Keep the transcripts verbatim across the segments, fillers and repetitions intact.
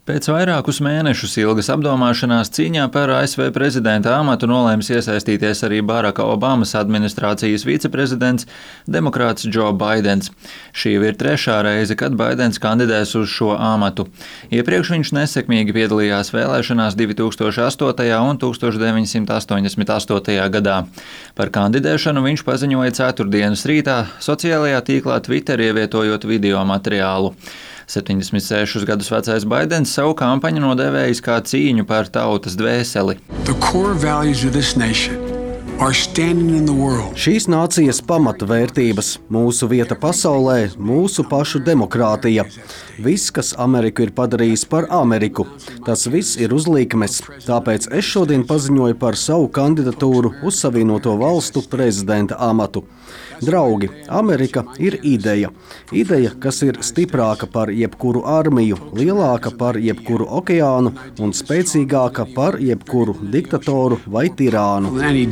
Pēc vairākus mēnešus ilgas apdomāšanās cīņā par A S V prezidenta amatu nolēms iesaistīties arī Baraka Obamas administrācijas viceprezidents, demokrāts Džo Baidens. Šī ir trešā reize, kad Baidens kandidēs uz šo amatu. Iepriekš viņš nesekmīgi piedalījās vēlēšanās divi tūkstoši astotajā un deviņdesmit astoņdesmit astotajā gadā. Par kandidēšanu viņš paziņoja ceturtdienas rītā sociālajā tīklā Twitter, ievietojot video materiālu. septiņdesmit sešus gadus vecais Baidens savu kampaņu nodēvējis kā cīņu par tautas dvēseli. Šīs nācijas pamatvērtības, mūsu vieta pasaulē, mūsu pašu demokrātija. Viss, kas Ameriku ir padarījis par Ameriku, tas viss ir uz līkmes. Tāpēc es šodien paziņoju par savu kandidatūru uz Savienoto Valstu prezidenta amatu. Draugi, Amerika ir ideja. Ideja, kas ir stiprāka par jebkuru armiju, lielāka par jebkuru okeānu un spēcīgāka par jebkuru diktatoru vai tirānu.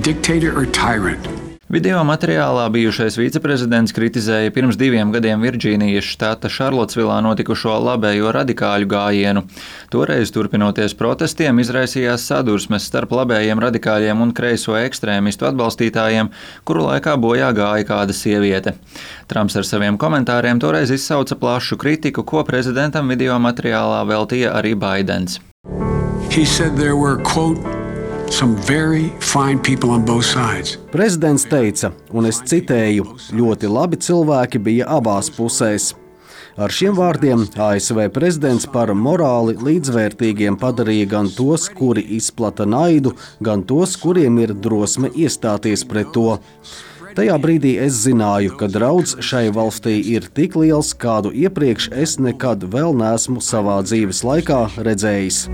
Video materiālā bijušais viceprezidents kritizēja pirms diviem gadiem Virdžīnijas štata Šarlotsvilā notikušo labējo radikāļu gājienu. Toreiz, turpinoties protestiem, izraisījās sadursmes starp labējiem radikāļiem un kreiso ekstrēmistu atbalstītājiem, kuru laikā bojā gāja kāda sieviete. Trumps ar saviem komentāriem toreiz izsauca plašu kritiku, ko prezidentam video materiālā veltīja arī Baidens. He said there were, quote, Some very fine people on both sides. Prezidents teica, un es citēju, ļoti labi cilvēki bija abās pusēs. Ar šiem vārdiem A S V prezidents par morāli līdzvērtīgiem padarīja gan tos, kuri izplata naidu, gan tos, kuriem ir drosme iestāties pret to. Tajā brīdī es zināju, ka draudz šai valstī ir tik liels, kādu iepriekš es nekad vēl neesmu savā dzīves laikā redzējis.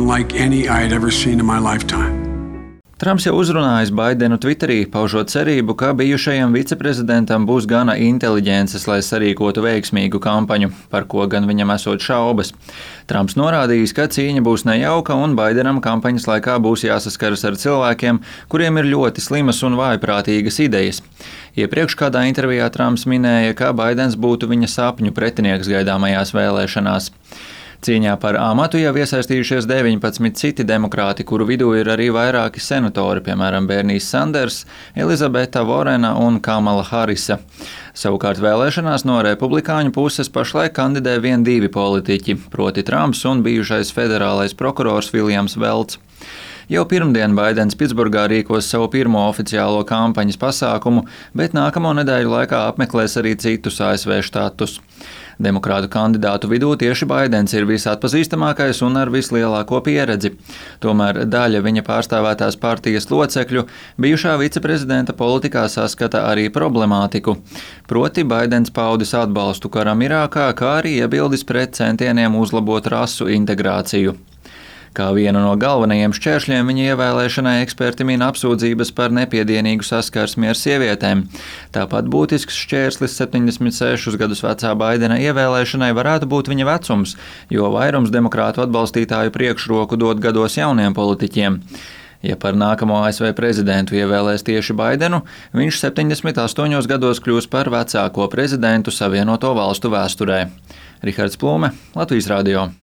Trumps jau uzrunājis Baidenu Twitterī, paužot cerību, ka bijušajam viceprezidentam būs gana inteliģences, lai sarīkotu veiksmīgu kampaņu, par ko gan viņam esot šaubas. Trumps norādījis, ka cīņa būs nejauka un Baidenam kampaņas laikā būs jāsaskaras ar cilvēkiem, kuriem ir ļoti slimas un vājprātīgas idejas. Iepriekš kādā intervijā Trumps minēja, ka Baidens būtu viņa sapņu pretinieks gaidāmajās vēlēšanās. Cīņā par amatu jau iesaistījušies deviņpadsmit citi demokrāti, kuru vidū ir arī vairāki senatori, piemēram, Bernijs Sanders, Elizabeta Vorena un Kamala Harisa. Savukārt vēlēšanās no republikāņu puses pašlaik kandidē vien divi politiķi, proti Trumps un bijušais federālais prokurors Viljams Velts. Jau pirmdien Baidens Pitsburgā rīkos savu pirmo oficiālo kampaņas pasākumu, bet nākamo nedēļu laikā apmeklēs arī citus A S V štatus. Demokrātu kandidātu vidū tieši Baidens ir visatpazīstamākais un ar vislielāko pieredzi. Tomēr daļa viņa pārstāvētās partijas locekļu bijušā viceprezidenta politikā saskata arī problemātiku. Proti Baidens paudis atbalstu karam Irākā, kā arī iebildis pret centieniem uzlabot rasu integrāciju. Kā vienu no galvenajiem šķēršļiem viņa ievēlēšanai eksperti min apsūdzības par nepiedienīgu saskarsmi ar sievietēm. Tāpat būtisks šķērslis septiņdesmit sešus gadus vecā Baidena ievēlēšanai varētu būt viņa vecums, jo vairums demokrātu atbalstītāju priekšroku dod gados jauniem politiķiem. Ja par nākamo A S V prezidentu ievēlēs tieši Baidenu, viņš septiņdesmit astoņos gados kļūs par vecāko prezidentu Savienoto Valstu vēsturē. Rihards Plūme, Latvijas radio.